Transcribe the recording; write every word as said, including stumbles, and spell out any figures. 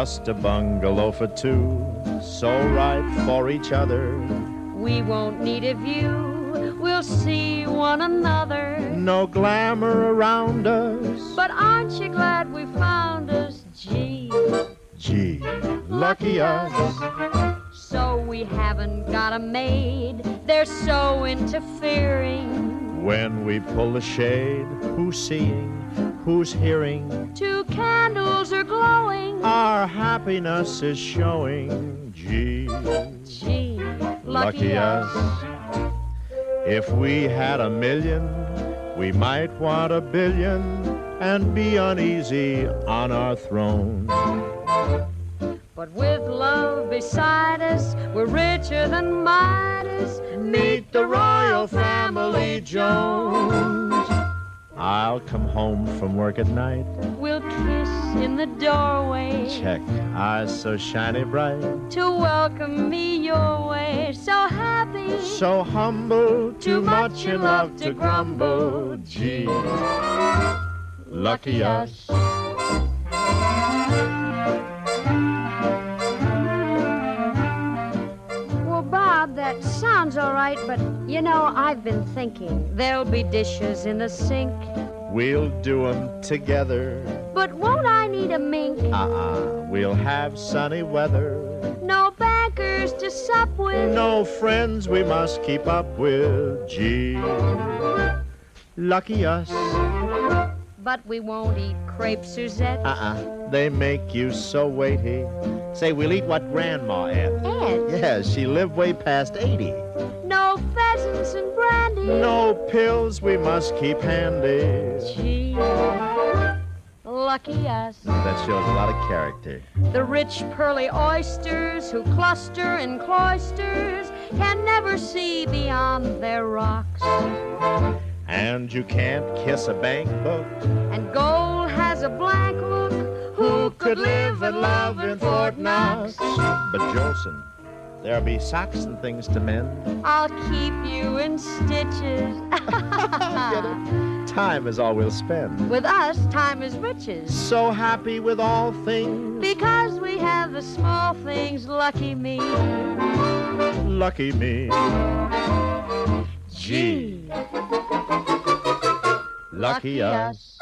Just a bungalow for two, so right for each other. We won't need a view, we'll see one another. No glamour around us, but aren't you glad we found us? Gee, gee, lucky us. So we haven't got a maid, they're so interfering. When we pull the shade, who's seeing, who's hearing? Two candles are glowing, our happiness is showing. Gee, gee, lucky, lucky us. us. If we had a million, we might want a billion and be uneasy on our throne. But with love beside us, we're richer than Midas. Meet the royal family Jones. I'll come home from work at night. We'll kiss in the doorway. Check, eyes so shiny bright. To welcome me your way. So happy, so humble, too, too much, much in love to grumble. Gee, lucky us. That sounds all right, but, you know, I've been thinking there'll be dishes in the sink. We'll do 'em together. But won't I need a mink? Uh-uh, we'll have sunny weather. No bankers to sup with. No friends we must keep up with. Gee, lucky us. But we won't eat crepe Suzette. Uh-uh, they make you so weighty. Say, we'll eat what Grandma ate. Ed? Yeah, she lived way past eighty. No pheasants and brandy. No pills we must keep handy. Gee, lucky us. That shows a lot of character. The rich pearly oysters who cluster in cloisters can never see beyond their rocks. And you can't kiss a bank book. And gold has a blank look. Who could live and love in Fort Knox? But Jolson, there'll be socks and things to mend. I'll keep you in stitches. Get it? Time is all we'll spend. With us, time is riches. So happy with all things. Because we have the small things. Lucky me. Lucky me. Gee. Lucky us.